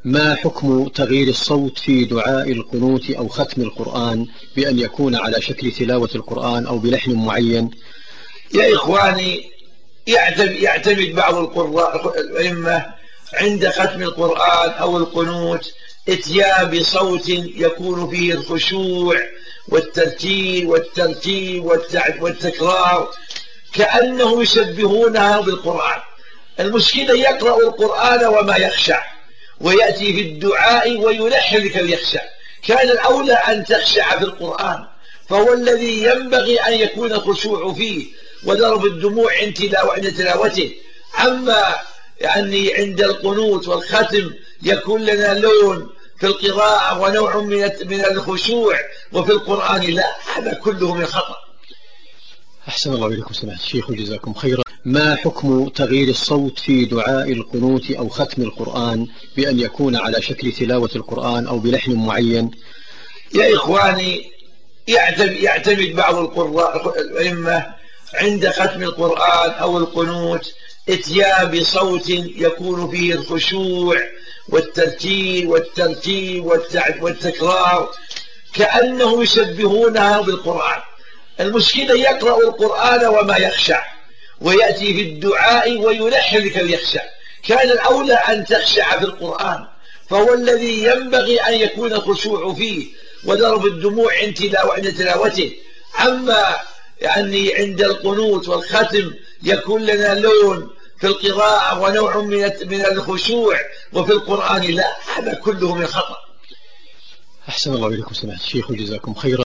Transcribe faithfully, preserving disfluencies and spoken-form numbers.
ما حكم تغيير الصوت في دعاء القنوت أو ختم القرآن بأن يكون على شكل تلاوة القرآن أو بلحن معين؟ يا إخواني، يعتمد بعض القراء الأئمة عند ختم القرآن أو القنوت اتيان بصوت يكون فيه الخشوع والترتيل والترتيب والتكرار كأنه يشبهونها بالقرآن. المشكلة يقرأ القرآن وما يخشع، ويأتي في الدعاء ويلحن لكي يخشع. كان الأولى أن تخشع في القرآن، فهو الذي ينبغي أن يكون الخشوع فيه وضرب الدموع عند تلاوته. أما يعني عند القنوت والختم يكون لنا لون في القراءة ونوع من الخشوع، وفي القرآن لا، هذا كله من خطأ. أحسن الله إليكم سماحة الشيخ وجزاكم خيرا. ما حكم تغيير الصوت في دعاء القنوت أو ختم القرآن بأن يكون على شكل تلاوة القرآن أو بلحن معين؟ يا إخواني، يعتمد بعض القراء الأئمة عند ختم القرآن أو القنوت اتيان بصوت يكون فيه الخشوع والترتيل والترتيب والتكرار كأنه يشبهونها بالقرآن. المشكلة يقرأ القرآن وما يخشع، ويأتي في الدعاء ويلحن لكي يخشع. كان الأولى أن تخشع في القرآن، فهو الذي ينبغي أن يكون الخشوع فيه وضرب الدموع عند تلاوته. أما يعني عند القنوت والختم يكون لنا لون في القراءة ونوع من الخشوع، وفي القرآن لا، هذا كله من خطأ. أحسن الله إليكم سماحة الشيخ وجزاكم خيرا.